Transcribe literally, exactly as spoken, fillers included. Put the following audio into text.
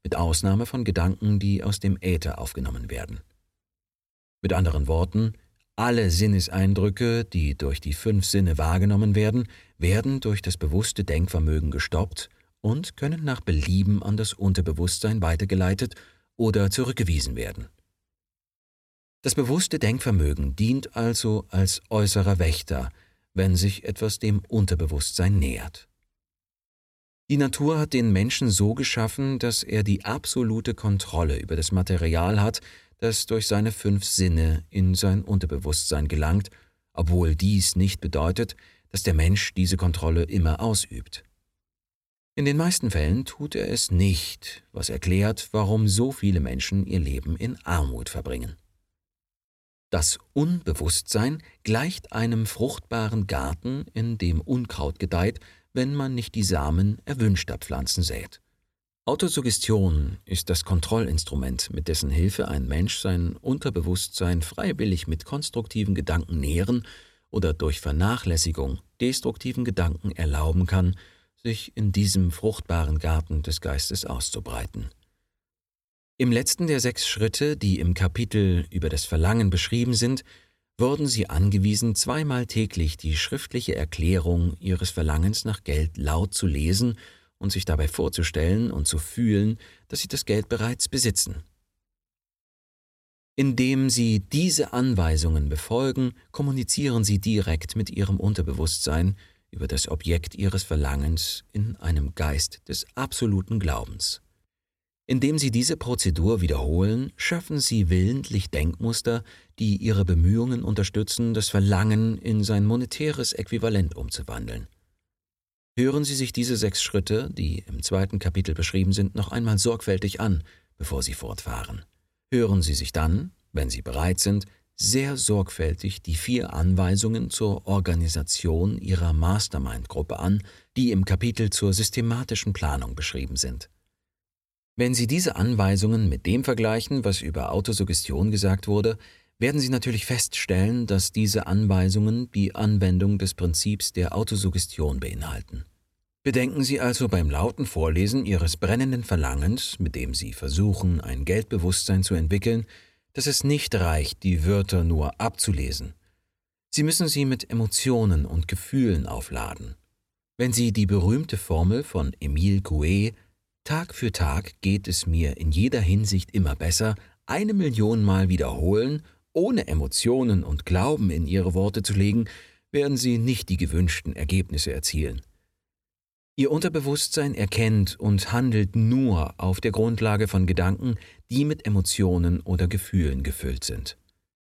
mit Ausnahme von Gedanken, die aus dem Äther aufgenommen werden. Mit anderen Worten, alle Sinneseindrücke, die durch die fünf Sinne wahrgenommen werden, werden durch das bewusste Denkvermögen gestoppt und können nach Belieben an das Unterbewusstsein weitergeleitet oder zurückgewiesen werden. Das bewusste Denkvermögen dient also als äußerer Wächter, wenn sich etwas dem Unterbewusstsein nähert. Die Natur hat den Menschen so geschaffen, dass er die absolute Kontrolle über das Material hat, das durch seine fünf Sinne in sein Unterbewusstsein gelangt, obwohl dies nicht bedeutet, dass der Mensch diese Kontrolle immer ausübt. In den meisten Fällen tut er es nicht, was erklärt, warum so viele Menschen ihr Leben in Armut verbringen. Das Unbewusstsein gleicht einem fruchtbaren Garten, in dem Unkraut gedeiht, wenn man nicht die Samen erwünschter Pflanzen sät. Autosuggestion ist das Kontrollinstrument, mit dessen Hilfe ein Mensch sein Unterbewusstsein freiwillig mit konstruktiven Gedanken nähren oder durch Vernachlässigung destruktiven Gedanken erlauben kann, sich in diesem fruchtbaren Garten des Geistes auszubreiten. Im letzten der sechs Schritte, die im Kapitel über das Verlangen beschrieben sind, wurden sie angewiesen, zweimal täglich die schriftliche Erklärung ihres Verlangens nach Geld laut zu lesen und sich dabei vorzustellen und zu fühlen, dass sie das Geld bereits besitzen. Indem sie diese Anweisungen befolgen, kommunizieren sie direkt mit ihrem Unterbewusstsein über das Objekt ihres Verlangens in einem Geist des absoluten Glaubens. Indem sie diese Prozedur wiederholen, schaffen sie willentlich Denkmuster, die ihre Bemühungen unterstützen, das Verlangen in sein monetäres Äquivalent umzuwandeln. Hören Sie sich diese sechs Schritte, die im zweiten Kapitel beschrieben sind, noch einmal sorgfältig an, bevor Sie fortfahren. Hören Sie sich dann, wenn Sie bereit sind, sehr sorgfältig die vier Anweisungen zur Organisation Ihrer Mastermind-Gruppe an, die im Kapitel zur systematischen Planung beschrieben sind. Wenn Sie diese Anweisungen mit dem vergleichen, was über Autosuggestion gesagt wurde, werden Sie natürlich feststellen, dass diese Anweisungen die Anwendung des Prinzips der Autosuggestion beinhalten. Bedenken Sie also beim lauten Vorlesen Ihres brennenden Verlangens, mit dem Sie versuchen, ein Geldbewusstsein zu entwickeln, dass es nicht reicht, die Wörter nur abzulesen. Sie müssen sie mit Emotionen und Gefühlen aufladen. Wenn Sie die berühmte Formel von Émile Coué „Tag für Tag geht es mir in jeder Hinsicht immer besser“ eine Million Mal wiederholen, ohne Emotionen und Glauben in Ihre Worte zu legen, werden Sie nicht die gewünschten Ergebnisse erzielen. Ihr Unterbewusstsein erkennt und handelt nur auf der Grundlage von Gedanken, die mit Emotionen oder Gefühlen gefüllt sind.